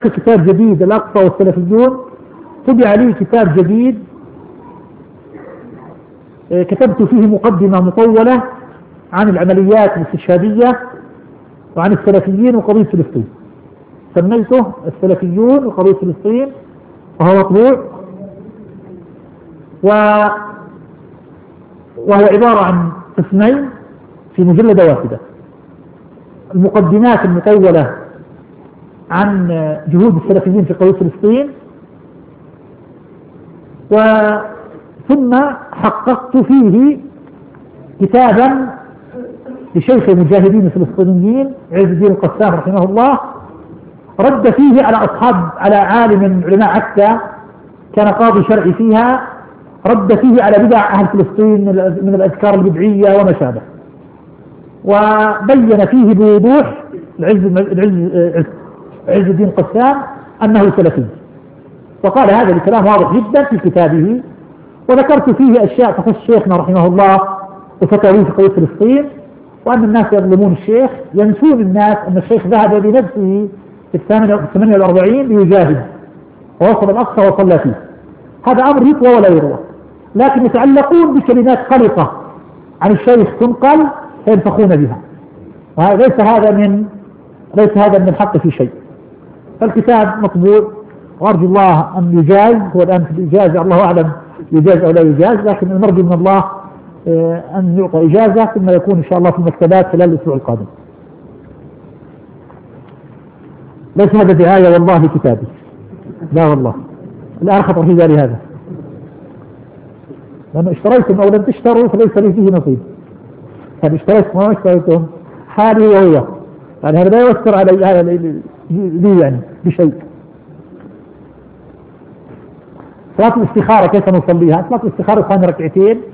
كتاب جديد الأقصى والسلفيون، طبع لي كتاب جديد كتبت فيه مقدمة مطولة عن العمليات الاستشهادية وعن السلفيين وقضية فلسطين، سميته السلفيون وقضية فلسطين، وهو مطبوع وهو عبارة عن قسمين في مجلدة واحدة. المقدمات المطولة عن جهود السلفيين في قضية فلسطين، ثم حققت فيه كتابا لشيخ المجاهدين الفلسطينيين عز الدين القسام رحمه الله، رد فيه على عالم من علماء عكا كان قاضي شرعي فيها، رد فيه على بدع أهل فلسطين من الأذكار البدعية وما شابه، وبين فيه بوضوح عز الدين القسام أنه سلفي، وقال هذا الكلام واضح جدا في كتابه. وذكرت فيه أشياء تخص شيخنا رحمه الله وفتاويه في قضية فلسطين، وأن الناس يظلمون الشيخ، ينسون الناس أن الشيخ ذهب بنفسه في 48 ليجاهد ووصل الأقصى وصلى فيه. هذا أمر يطوى ولا يروى، لكن يتعلقون بكلمات قلقة عن الشيخ تنقل فينفخون بها، وليس هذا من الحق في شيء. فالكتاب مطبوع وأرجو الله أن يجاز، هو الآن في الإجازة الله أعلم يجاز أو لا يجاز، لكن نرجو من الله أن يعطى إجازة، ثم يكون إن شاء الله في المكتبات خلال الأسبوع القادم. ليس هذا دعاية والله كتابي، لا والله، الآن خطر في بالي هذا، لأنه اشتريتم أو لم تشتروا فليس لي فيه نصيب، هل اشتريتم وما اشتريتم حالي وهو، يعني هذا لا يؤثر علي لي يعني بشيء. صلاة الاستخارة كيف نصليها؟ صلاة الاستخارة 2 ركعتين